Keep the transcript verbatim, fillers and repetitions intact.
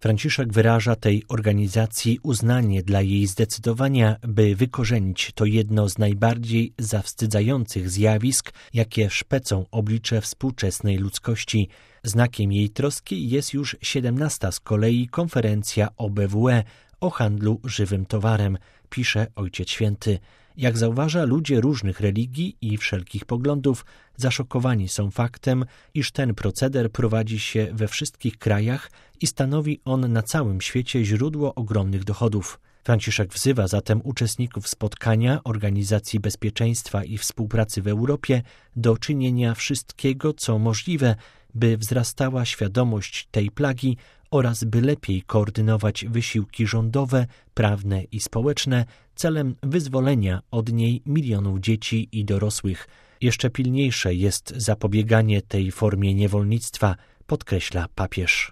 Franciszek wyraża tej organizacji uznanie dla jej zdecydowania, by wykorzenić to jedno z najbardziej zawstydzających zjawisk, jakie szpecą oblicze współczesnej ludzkości. Znakiem jej troski jest już siedemnasta z kolei konferencja O B W E o handlu żywym towarem, pisze Ojciec Święty. Jak zauważa, ludzie różnych religii i wszelkich poglądów zaszokowani są faktem, iż ten proceder prowadzi się we wszystkich krajach i stanowi on na całym świecie źródło ogromnych dochodów. Franciszek wzywa zatem uczestników spotkania Organizacji Bezpieczeństwa i Współpracy w Europie do czynienia wszystkiego, co możliwe, by wzrastała świadomość tej plagi oraz by lepiej koordynować wysiłki rządowe, prawne i społeczne celem wyzwolenia od niej milionów dzieci i dorosłych. Jeszcze pilniejsze jest zapobieganie tej formie niewolnictwa, podkreśla papież.